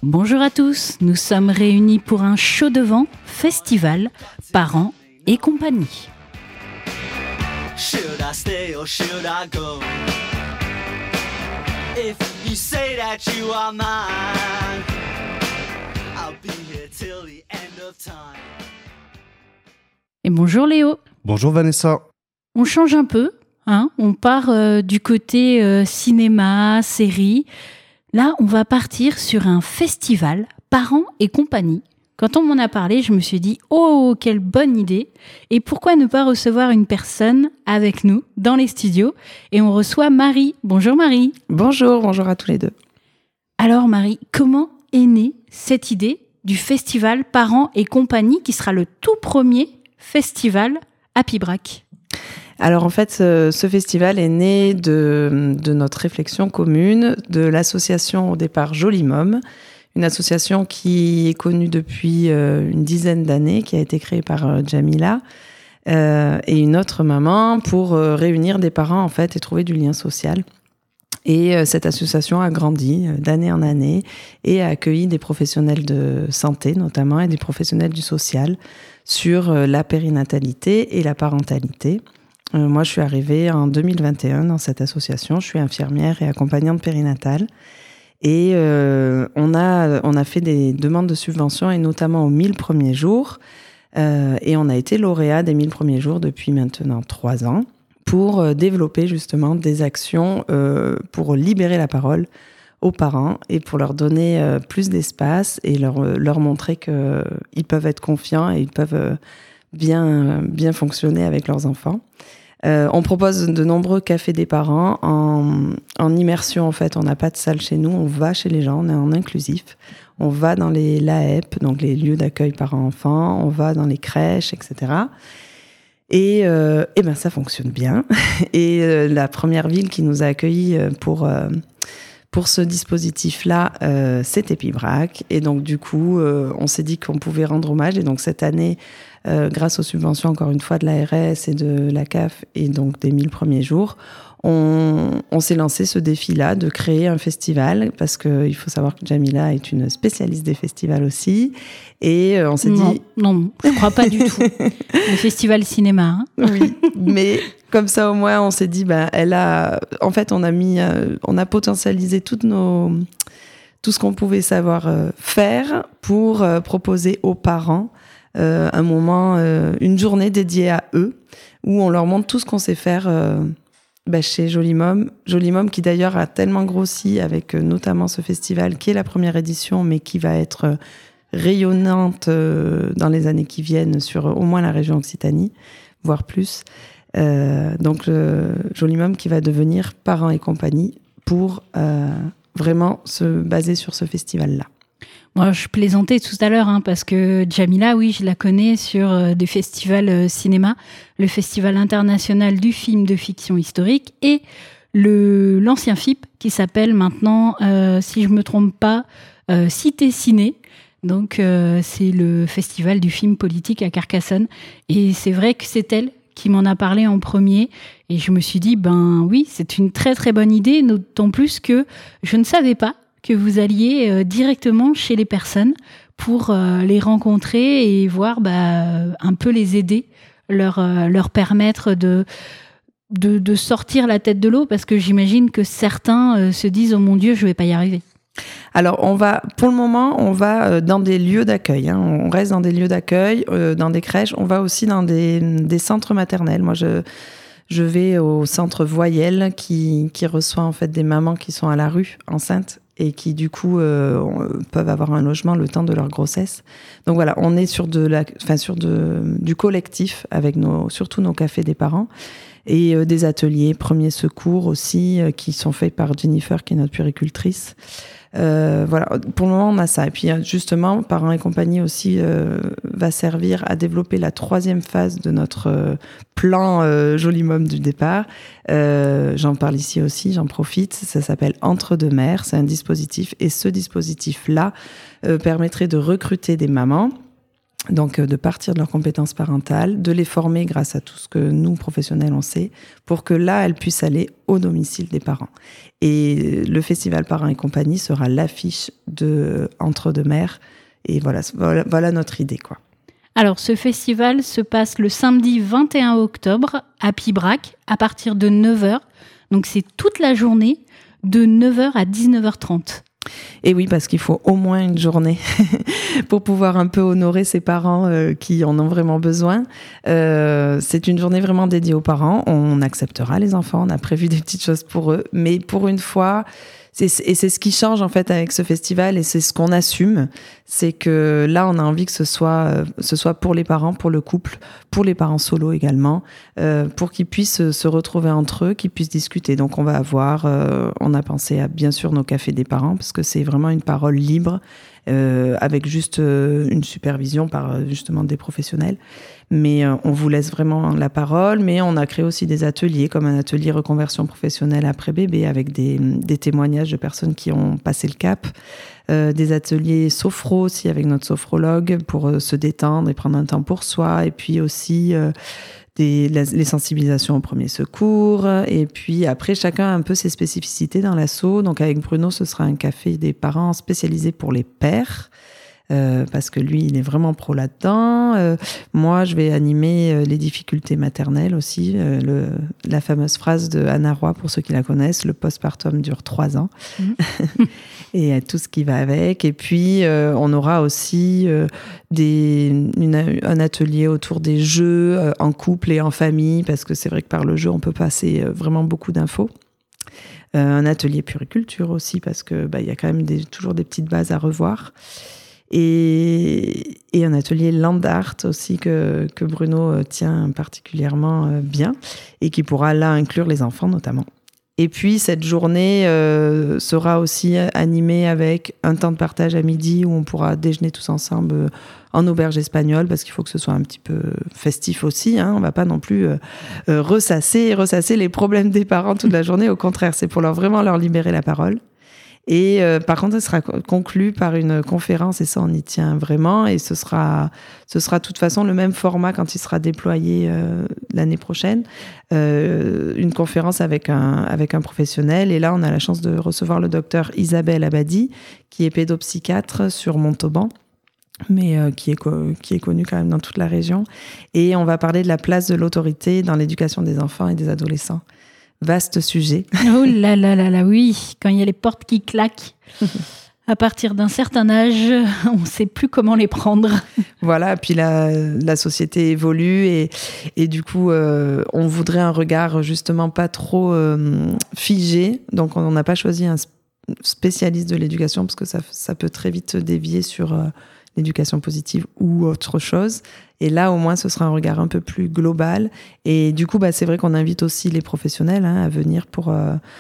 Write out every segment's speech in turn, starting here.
Bonjour à tous, nous sommes réunis pour un show de vent, festival, parents et compagnie. Should I stay or should I go? If you say that you are mine, I'll be here till the end of time. Et bonjour Léo. Bonjour Vanessa. On change un peu, on part du côté cinéma, série. Là, on va partir sur un festival, parents et compagnie. Quand on m'en a parlé, je me suis dit « Oh, quelle bonne idée !» Et pourquoi ne pas recevoir une personne avec nous dans les studios ? Et on reçoit Marie. Bonjour Marie. Bonjour à tous les deux. Alors Marie, comment est née cette idée du festival Parents et compagnie qui sera le tout premier festival à Pibrac ? Alors en fait, ce festival est né de notre réflexion commune, de l'association au départ Joli Môme, une association qui est connue depuis une dizaine d'années, qui a été créée par Jamila et une autre maman pour réunir des parents en fait et trouver du lien social. Et cette association a grandi d'année en année et a accueilli des professionnels de santé notamment et des professionnels du social sur la périnatalité et la parentalité. Moi, je suis arrivée en 2021 dans cette association. Je suis infirmière et accompagnante périnatale. Et on a fait des demandes de subventions, et notamment aux 1000 premiers jours. Et on a été lauréat des 1000 premiers jours depuis maintenant 3 ans pour développer justement des actions pour libérer la parole aux parents et pour leur donner plus d'espace et leur montrer qu'ils peuvent être confiants et ils peuvent bien fonctionner avec leurs enfants. On propose de nombreux cafés des parents en immersion. En fait, on n'a pas de salle chez nous, on va chez les gens, on est en inclusif. On va dans les LAEP, donc les lieux d'accueil parents-enfants, on va dans les crèches, etc. Et ben ça fonctionne bien. Et la première ville qui nous a accueillis pour ce dispositif-là, c'était Pibrac. Et donc du coup, on s'est dit qu'on pouvait rendre hommage. Et donc cette année, grâce aux subventions, encore une fois, de l'ARS et de la CAF, et donc des 1000 premiers jours, on s'est lancé ce défi-là de créer un festival, parce qu'il faut savoir que Jamila est une spécialiste des festivals aussi. Et on s'est dit... Non, je ne crois pas du tout. Le festival cinéma. Oui, mais comme ça, au moins, on s'est dit, en fait, on a potentialisé tout ce qu'on pouvait savoir faire pour proposer aux parents un moment, une journée dédiée à eux, où on leur montre tout ce qu'on sait faire chez Joli Môme. Joli Môme qui d'ailleurs a tellement grossi avec notamment ce festival qui est la première édition, mais qui va être rayonnante dans les années qui viennent sur au moins la région Occitanie, voire plus. Donc Joli Môme qui va devenir Parents et compagnie pour vraiment se baser sur ce festival-là. Moi, je plaisantais tout à l'heure, parce que Jamila, oui, je la connais sur des festivals cinéma, le Festival international du film de fiction historique et l'ancien FIP qui s'appelle maintenant, si je me trompe pas, Cité Ciné. Donc, c'est le festival du film politique à Carcassonne. Et c'est vrai que c'est elle qui m'en a parlé en premier. Et je me suis dit, oui, c'est une très très bonne idée, d'autant plus que je ne savais pas que vous alliez directement chez les personnes pour les rencontrer et voir un peu les aider, leur permettre de sortir la tête de l'eau, parce que j'imagine que certains se disent « Oh mon Dieu, je vais pas y arriver ». Alors, pour le moment, on va dans des lieux d'accueil. On reste dans des lieux d'accueil, dans des crèches. On va aussi dans des centres maternels. Moi, je vais au centre Voyelle qui reçoit en fait des mamans qui sont à la rue, enceintes, et qui du coup peuvent avoir un logement le temps de leur grossesse. Donc voilà, on est sur du collectif avec surtout nos cafés des parents et des ateliers premiers secours aussi qui sont faits par Jennifer qui est notre puéricultrice. Voilà, pour le moment on a ça. Et puis justement, Parents et compagnie aussi va servir à développer la 3e phase de notre plan Joli Môme du départ. J'en parle ici aussi, j'en profite. Ça s'appelle Entre deux mères. C'est un dispositif, et ce dispositif-là permettrait de recruter des mamans Donc, de partir de leurs compétences parentales, de les former grâce à tout ce que nous, professionnels, on sait, pour que là, elles puissent aller au domicile des parents. Et le festival Parents et compagnie sera l'affiche de Entre deux mers. Et voilà notre idée, quoi. Alors, ce festival se passe le samedi 21 octobre à Pibrac, à partir de 9h. Donc, c'est toute la journée, de 9h à 19h30. Et oui, parce qu'il faut au moins une journée pour pouvoir un peu honorer ces parents qui en ont vraiment besoin. C'est une journée vraiment dédiée aux parents. On acceptera les enfants, on a prévu des petites choses pour eux. Mais pour une fois, c'est ce qui change en fait avec ce festival et c'est ce qu'on assume. C'est que là, on a envie que ce soit pour les parents, pour le couple, pour les parents solo également, pour qu'ils puissent se retrouver entre eux, qu'ils puissent discuter. Donc on va avoir, on a pensé à bien sûr nos cafés des parents parce que c'est vraiment une parole libre avec juste une supervision par justement des professionnels. Mais on vous laisse vraiment la parole, mais on a créé aussi des ateliers, comme un atelier reconversion professionnelle après bébé, avec des témoignages de personnes qui ont passé le cap, des ateliers sophro aussi, avec notre sophrologue, pour se détendre et prendre un temps pour soi, et puis aussi les sensibilisations au premier secours, et puis après, chacun a un peu ses spécificités dans l'asso. Donc avec Bruno, ce sera un café des parents spécialisé pour les pères, parce que lui, il est vraiment pro là-dedans. Moi, je vais animer les difficultés maternelles aussi. La fameuse phrase de Anna Roy, pour ceux qui la connaissent, le postpartum dure 3 ans. Et tout ce qui va avec. Et puis, on aura aussi un atelier autour des jeux en couple et en famille, parce que c'est vrai que par le jeu, on peut passer vraiment beaucoup d'infos. Un atelier puriculture aussi, parce que y a quand même toujours des petites bases à revoir. Et un atelier land art aussi que Bruno tient particulièrement bien et qui pourra là inclure les enfants notamment. Et puis cette journée sera aussi animée avec un temps de partage à midi où on pourra déjeuner tous ensemble en auberge espagnole, parce qu'il faut que ce soit un petit peu festif aussi, hein. On va pas non plus ressasser les problèmes des parents toute la journée. Au contraire, c'est pour vraiment leur libérer la parole. Et par contre, ça sera conclu par une conférence, et ça, on y tient vraiment. Et ce sera de toute façon le même format quand il sera déployé l'année prochaine. Une conférence avec un professionnel. Et là, on a la chance de recevoir le docteur Isabelle Abadi, qui est pédopsychiatre sur Montauban, mais qui est connu quand même dans toute la région. Et on va parler de la place de l'autorité dans l'éducation des enfants et des adolescents. Vaste sujet. Oh là là là là, oui, quand il y a les portes qui claquent, à partir d'un certain âge, on ne sait plus comment les prendre. Voilà, puis la société évolue et du coup, on voudrait un regard justement pas trop figé. Donc, on n'a pas choisi un spécialiste de l'éducation parce que ça peut très vite dévier sur l'éducation positive ou autre chose. Et là, au moins, ce sera un regard un peu plus global. Et du coup, c'est vrai qu'on invite aussi les professionnels à venir pour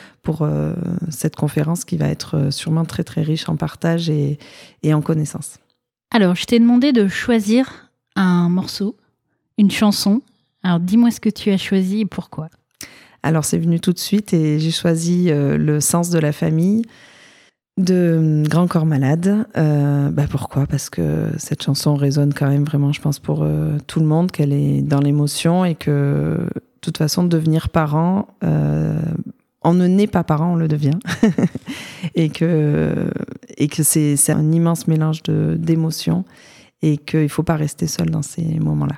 cette conférence qui va être sûrement très, très riche en partage et en connaissances. Alors, je t'ai demandé de choisir un morceau, une chanson. Alors, dis-moi ce que tu as choisi et pourquoi. Alors, c'est venu tout de suite et j'ai choisi Le sens de la famille de Grand Corps Malade. Pourquoi ? Parce que cette chanson résonne quand même vraiment, je pense, pour tout le monde, qu'elle est dans l'émotion et que, de toute façon, devenir parent, on ne naît pas parent, on le devient. et que c'est un immense mélange d'émotions et qu'il ne faut pas rester seul dans ces moments-là.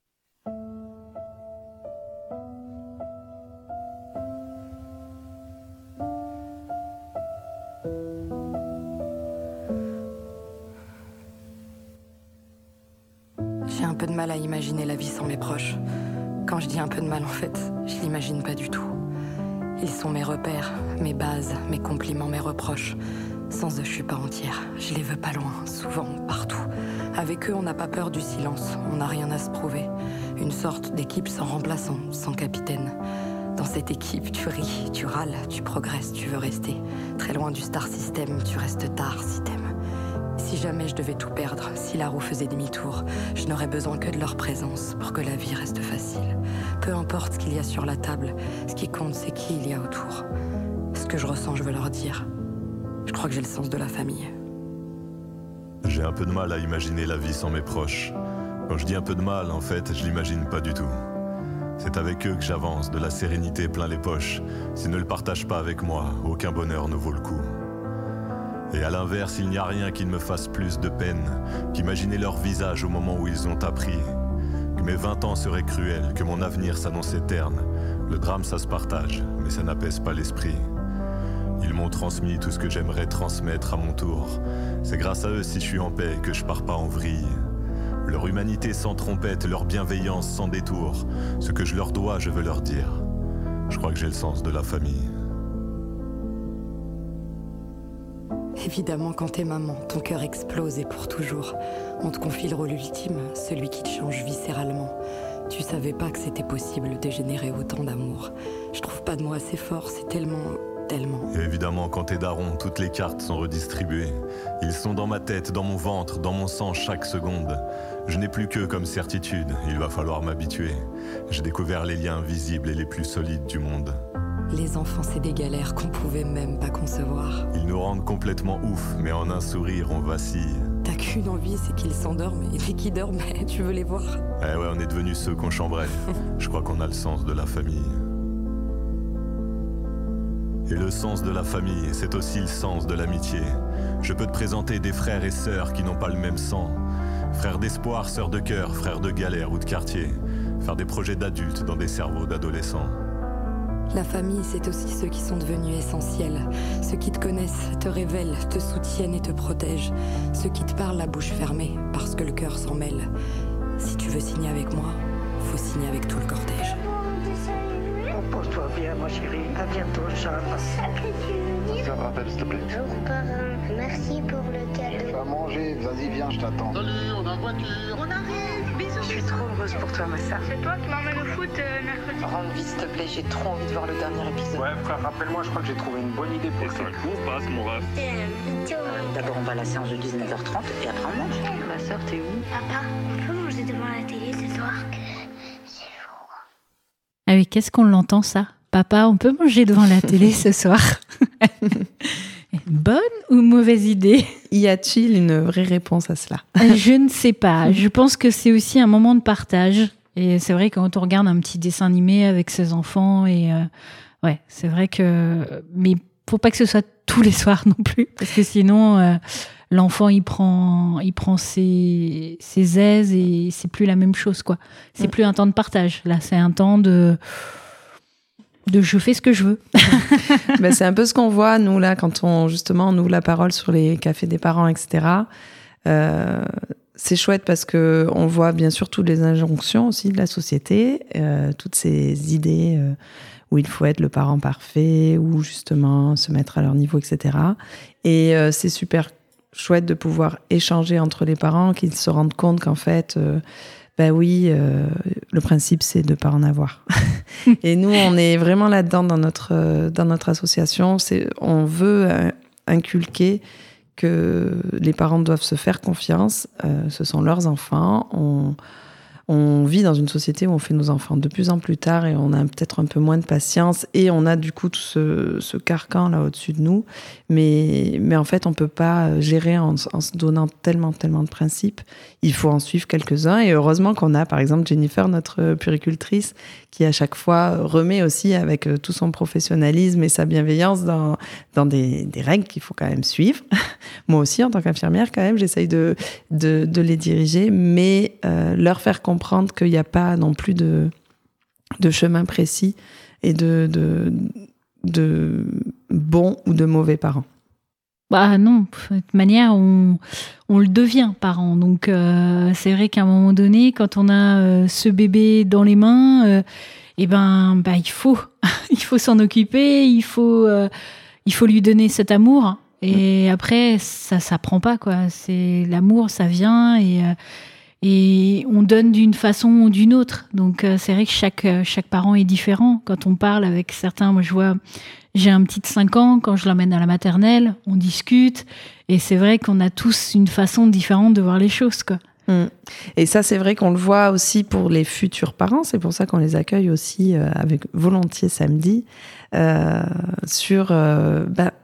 J'ai un peu de mal à imaginer la vie sans mes proches. Quand je dis un peu de mal, en fait, je l'imagine pas du tout. Ils sont mes repères, mes bases, mes compliments, mes reproches. Sans eux, je suis pas entière. Je les veux pas loin, souvent, partout. Avec eux, on n'a pas peur du silence. On n'a rien à se prouver. Une sorte d'équipe sans remplaçant, sans capitaine. Dans cette équipe, tu ris, tu râles, tu progresses, tu veux rester. Très loin du star system, tu restes tard si t'aimes. Si jamais je devais tout perdre, si la roue faisait demi-tour, je n'aurais besoin que de leur présence pour que la vie reste facile. Peu importe ce qu'il y a sur la table, ce qui compte, c'est qui il y a autour. Ce que je ressens, je veux leur dire. Je crois que j'ai le sens de la famille. J'ai un peu de mal à imaginer la vie sans mes proches. Quand je dis un peu de mal, en fait, je l'imagine pas du tout. C'est avec eux que j'avance, de la sérénité plein les poches. S'ils ne le partagent pas avec moi, aucun bonheur ne vaut le coup. Et à l'inverse, il n'y a rien qui ne me fasse plus de peine qu'imaginer leur visage au moment où ils ont appris que mes 20 ans seraient cruels, que mon avenir s'annonçait terne. Le drame, ça se partage, mais ça n'apaise pas l'esprit. Ils m'ont transmis tout ce que j'aimerais transmettre à mon tour. C'est grâce à eux si je suis en paix que je pars pas en vrille. Leur humanité sans trompette, leur bienveillance sans détour. Ce que je leur dois, je veux leur dire. Je crois que j'ai le sens de la famille. Évidemment, quand t'es maman, ton cœur explose et pour toujours. On te confie le rôle ultime, celui qui te change viscéralement. Tu savais pas que c'était possible de générer autant d'amour. Je trouve pas de mots assez forts, c'est tellement... Et évidemment, quand t'es daron, toutes les cartes sont redistribuées. Ils sont dans ma tête, dans mon ventre, dans mon sang chaque seconde. Je n'ai plus qu'eux comme certitude, il va falloir m'habituer. J'ai découvert les liens invisibles et les plus solides du monde. Les enfants, c'est des galères qu'on pouvait même pas concevoir. Ils nous rendent complètement ouf, mais en un sourire, on vacille. T'as qu'une envie, c'est qu'ils s'endorment, et dès qu'ils dorment, tu veux les voir. Eh ouais, on est devenus ceux qu'on chambrait. Je crois qu'on a le sens de la famille. Et le sens de la famille, c'est aussi le sens de l'amitié. Je peux te présenter des frères et sœurs qui n'ont pas le même sang. Frères d'espoir, sœurs de cœur, frères de galère ou de quartier. Faire des projets d'adultes dans des cerveaux d'adolescents. La famille, c'est aussi ceux qui sont devenus essentiels. Ceux qui te connaissent, te révèlent, te soutiennent et te protègent. Ceux qui te parlent la bouche fermée, parce que le cœur s'en mêle. Si tu veux signer avec moi, faut signer avec tout le cortège. Repose-toi bien, ma chérie. À bientôt, Charles. Ça me rappelle, s'il te plaît. Bonjour parrain, merci pour le cadeau. Tu vas manger, vas-y, viens, je t'attends. Salut, on a voiture. On arrive, bisous. Je suis trop heureuse pour toi, ma sœur. C'est toi qui m'emmène au foot mercredi. Rentre vite, s'il te plaît, j'ai trop envie de voir le dernier épisode. Ouais, frère, rappelle-moi, je crois que j'ai trouvé une bonne idée pour le film. Où passe mon ref? D'abord, on va à la séance de 19h30 et après, on mange. Ma sœur, t'es où? Papa, on peut manger devant la télé ce soir? Ah oui, qu'est-ce qu'on l'entend ça? Papa, on peut manger devant la télé ce soir? Bonne ou mauvaise idée? Y a-t-il une vraie réponse à cela? Je ne sais pas. Je pense que c'est aussi un moment de partage. Et c'est vrai, quand on regarde un petit dessin animé avec ses enfants, et ouais, c'est vrai que... Mais faut pas que ce soit tous les soirs non plus, parce que sinon, l'enfant, il prend ses aises et c'est plus la même chose, quoi. C'est plus un temps de partage. Là, c'est un temps de je fais ce que je veux. Ben, c'est un peu ce qu'on voit, nous, là, quand on ouvre la parole sur les cafés des parents, etc. C'est chouette parce qu'on voit bien sûr toutes les injonctions aussi de la société, toutes ces idées où il faut être le parent parfait, ou justement se mettre à leur niveau, etc. Et c'est super chouette de pouvoir échanger entre les parents, qu'ils se rendent compte qu'en fait... Ben oui, le principe, c'est de ne pas en avoir. Et nous, on est vraiment là-dedans dans notre association. On veut inculquer que les parents doivent se faire confiance. Ce sont leurs enfants. On vit dans une société où on fait nos enfants de plus en plus tard et on a peut-être un peu moins de patience et on a du coup tout ce carcan là au-dessus de nous. Mais en fait, on peut pas gérer en se donnant tellement de principes. Il faut en suivre quelques-uns et heureusement qu'on a par exemple Jennifer, notre puéricultrice, qui à chaque fois remet aussi avec tout son professionnalisme et sa bienveillance dans des règles qu'il faut quand même suivre. Moi aussi, en tant qu'infirmière, quand même, j'essaye de les diriger, mais leur faire comprendre qu'il n'y a pas non plus de chemin précis et de bons ou de mauvais parents. Bah non, de toute manière, on le devient parent. Donc c'est vrai qu'à un moment donné, quand on a ce bébé dans les mains, il faut s'en occuper, il faut lui donner cet amour. Et après, ça s'apprend pas, quoi. C'est l'amour, ça vient et on donne d'une façon ou d'une autre. Donc c'est vrai que chaque parent est différent. Quand on parle avec certains, moi je vois, j'ai un petit de 5 ans, quand je l'emmène à la maternelle, on discute et c'est vrai qu'on a tous une façon différente de voir les choses, quoi. Et ça, c'est vrai qu'on le voit aussi pour les futurs parents. C'est pour ça qu'on les accueille aussi avec volontiers samedi sur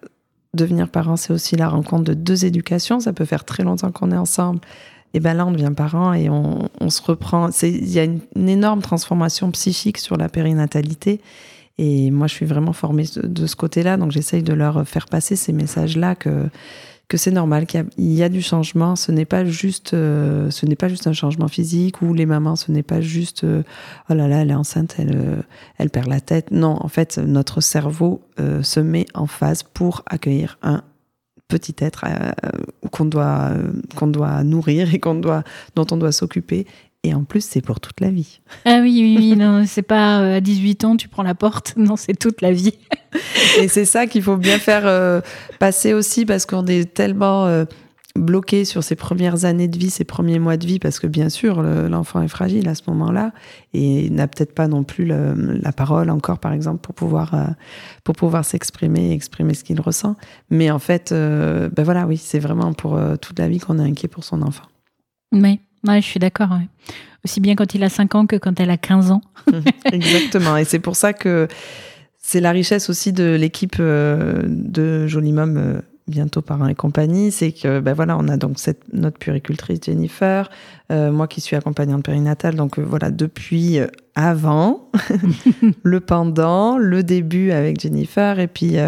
devenir parent, c'est aussi la rencontre de 2 éducations. Ça peut faire très longtemps qu'on est ensemble. Et ben là, on devient parent et on se reprend. Il y a une énorme transformation psychique sur la périnatalité. Et moi, je suis vraiment formée de ce côté-là. Donc, j'essaye de leur faire passer ces messages-là que c'est normal, qu'il y a du changement. Ce n'est pas juste un changement physique, ou les mamans, ce n'est pas juste oh là là, elle est enceinte, elle perd la tête. Non, en fait, notre cerveau se met en phase pour accueillir un petit être qu'on doit nourrir et dont on doit s'occuper. Et en plus, c'est pour toute la vie. Ah oui, non, c'est pas à 18 ans, tu prends la porte. Non, c'est toute la vie. Et c'est ça qu'il faut bien faire passer aussi, parce qu'on est tellement bloqué sur ses premières années de vie, ses premiers mois de vie, parce que bien sûr, l'enfant est fragile à ce moment-là et n'a peut-être pas non plus la parole encore, par exemple, pour pouvoir s'exprimer et exprimer ce qu'il ressent. Mais en fait, ben voilà, oui, c'est vraiment pour toute la vie qu'on est inquiet pour son enfant. Oui. Ouais, je suis d'accord. Ouais. Aussi bien quand il a 5 ans que quand elle a 15 ans. Exactement. Et c'est pour ça que c'est la richesse aussi de l'équipe de Jolie Mom, bientôt Parents et compagnie. C'est que, ben voilà, on a donc notre puéricultrice Jennifer, moi qui suis accompagnante périnatale. Donc voilà, depuis avant, le pendant, le début avec Jennifer, et puis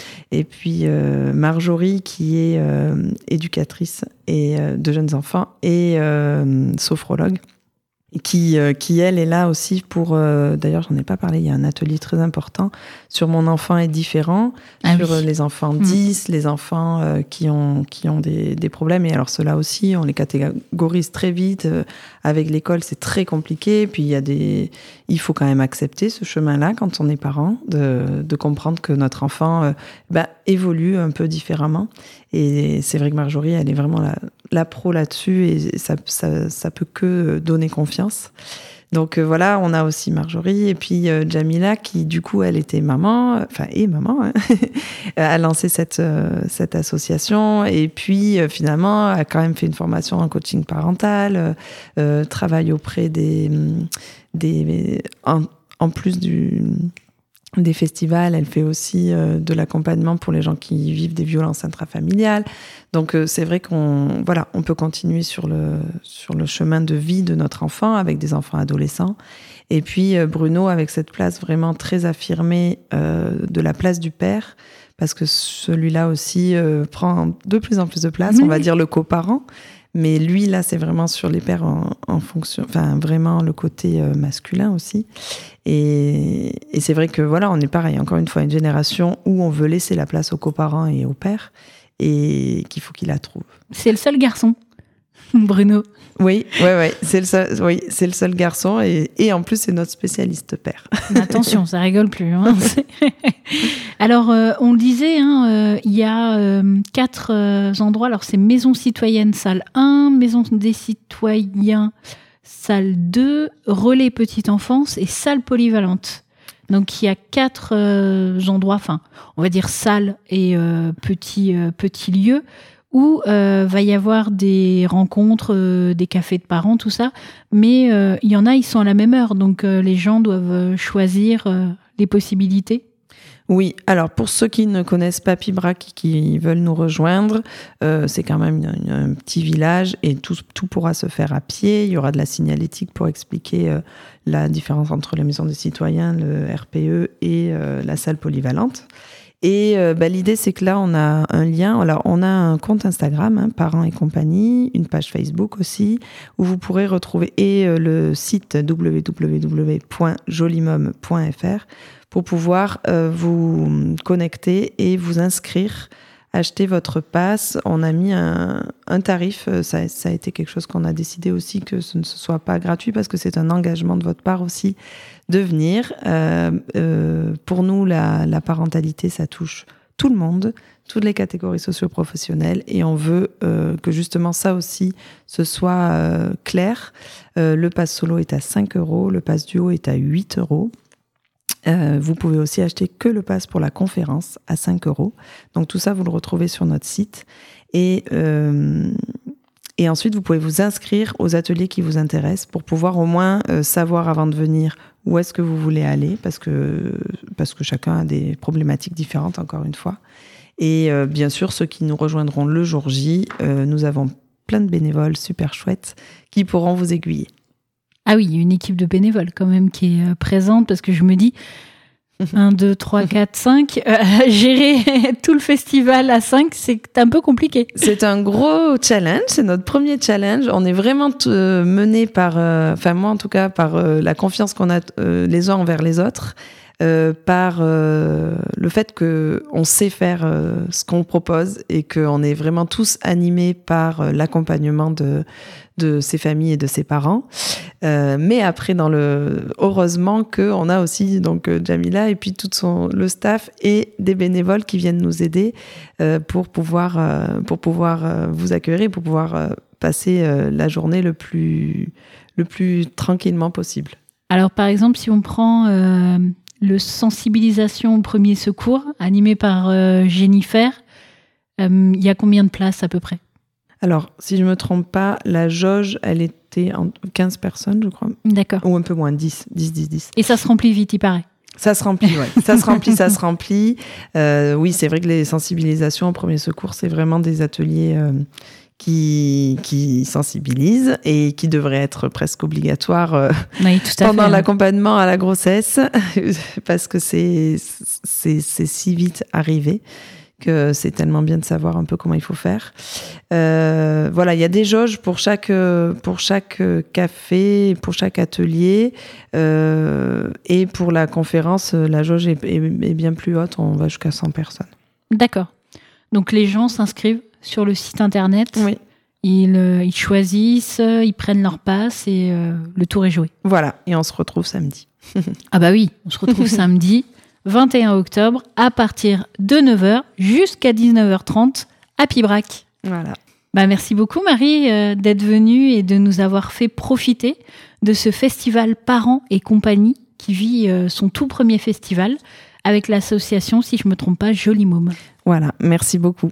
Marjorie qui est éducatrice de jeunes enfants et sophrologue, qui elle est là aussi pour d'ailleurs j'en ai pas parlé, il y a un atelier très important sur Mon enfant est différent, sur les enfants 10, les enfants qui ont des problèmes, et alors ceux-là aussi on les catégorise très vite, avec l'école c'est très compliqué, puis il faut quand même accepter ce chemin-là quand on est parent, de comprendre que notre enfant évolue un peu différemment. Et c'est vrai que Marjorie, elle est vraiment la pro là-dessus, et ça peut que donner confiance. Donc voilà, on a aussi Marjorie, et puis Jamila qui du coup elle était maman, a lancé cette association, et puis finalement a quand même fait une formation en coaching parental, travaille auprès en plus des festivals, elle fait aussi de l'accompagnement pour les gens qui vivent des violences intrafamiliales. Donc c'est vrai qu'on peut continuer sur le chemin de vie de notre enfant avec des enfants adolescents. Et puis Bruno avec cette place vraiment très affirmée de la place du père, parce que celui-là aussi prend de plus en plus de place, on va dire le coparent. Mais lui, là, c'est vraiment sur les pères en fonction, enfin, vraiment le côté masculin aussi. Et c'est vrai que voilà, on est pareil, encore une fois, une génération où on veut laisser la place aux coparents et aux pères, et qu'il faut qu'il la trouve. C'est le seul garçon, Bruno. Oui, c'est le seul garçon, et en plus, c'est notre spécialiste père. Mais attention, ça rigole plus. Hein. Alors, on le disait, il y a 4 endroits. Alors, c'est Maison Citoyenne, salle 1, Maison des Citoyens, salle 2, Relais Petite Enfance et salle polyvalente. Donc, il y a 4 endroits, enfin, on va dire salles et petits lieux, où va y avoir des rencontres, des cafés de parents, tout ça. Mais il y en a, ils sont à la même heure. Donc, les gens doivent choisir les possibilités. Oui, alors pour ceux qui ne connaissent pas Pibrac, qui veulent nous rejoindre, c'est quand même un petit village, et tout pourra se faire à pied. Il y aura de la signalétique pour expliquer la différence entre la Maison des Citoyens, le RPE et la salle polyvalente. Et l'idée, c'est que là, on a un lien. Alors, on a un compte Instagram, Parents et compagnie, une page Facebook aussi, où vous pourrez retrouver le site www.jolimom.fr pour pouvoir vous connecter et vous inscrire, acheter votre pass. On a mis un tarif, ça a été quelque chose qu'on a décidé aussi, que ce ne soit pas gratuit, parce que c'est un engagement de votre part aussi de venir. Pour nous, la parentalité, ça touche tout le monde, toutes les catégories socio-professionnelles, et on veut que justement ça aussi ce soit clair. Le pass solo est à 5 €, le pass duo est à 8 €. Vous pouvez aussi acheter que le pass pour la conférence à 5 €. Donc tout ça, vous le retrouvez sur notre site. Et ensuite, vous pouvez vous inscrire aux ateliers qui vous intéressent pour pouvoir au moins savoir avant de venir où est-ce que vous voulez aller, parce que chacun a des problématiques différentes, encore une fois. Et bien sûr, ceux qui nous rejoindront le jour J, nous avons plein de bénévoles super chouettes qui pourront vous aiguiller. Ah oui, il y a une équipe de bénévoles quand même qui est présente, parce que je me dis, 1, 2, 3, 4, 5, gérer tout le festival à 5, c'est un peu compliqué. C'est un gros challenge, c'est notre premier challenge. On est vraiment mené par, moi en tout cas, par la confiance qu'on a les uns envers les autres, par le fait qu'on sait faire ce qu'on propose et qu'on est vraiment tous animés par l'accompagnement de ses familles et de ses parents. Mais après, heureusement qu'on a aussi donc Jamila et puis tout le staff et des bénévoles qui viennent nous aider pour pouvoir vous accueillir, pour pouvoir passer la journée le plus tranquillement possible. Alors par exemple, si on prend le sensibilisation au premier secours, animé par Jennifer, il y a combien de places à peu près ? Alors, si je ne me trompe pas, la jauge, elle était en 15 personnes, je crois. D'accord. Ou un peu moins, 10. Et ça se remplit vite, il paraît. Ça se remplit, oui. Ça se remplit. Oui, c'est vrai que les sensibilisations au premier secours, c'est vraiment des ateliers qui sensibilisent et qui devraient être presque obligatoires oui, tout à pendant fait, l'accompagnement à la grossesse, parce que c'est si vite arrivé que c'est tellement bien de savoir un peu comment il faut faire. Voilà, il y a des jauges pour chaque café, pour chaque atelier, et pour la conférence, la jauge est bien plus haute, on va jusqu'à 100 personnes. D'accord. Donc les gens s'inscrivent sur le site internet, oui. Ils choisissent, ils prennent leur passe et le tour est joué. Voilà, et on se retrouve samedi. Ah bah oui, on se retrouve samedi 21 octobre à partir de 9h jusqu'à 19h30 à Pibrac. Voilà. Bah merci beaucoup Marie d'être venue et de nous avoir fait profiter de ce festival Parents et compagnie qui vit son tout premier festival avec l'association, si je ne me trompe pas, Joli Môme. Voilà, merci beaucoup.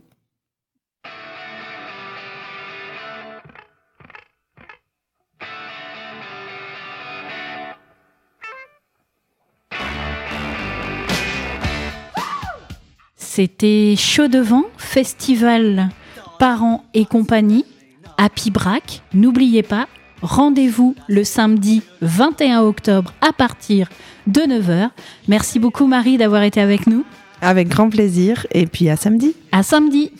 C'était Chaud de Vent, festival Parents et compagnie à Pibrac. N'oubliez pas, rendez-vous le samedi 21 octobre à partir de 9h. Merci beaucoup Marie d'avoir été avec nous. Avec grand plaisir et puis à samedi. À samedi.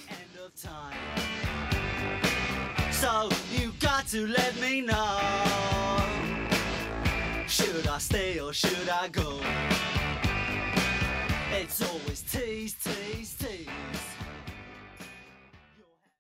It's always tease, tease, tease.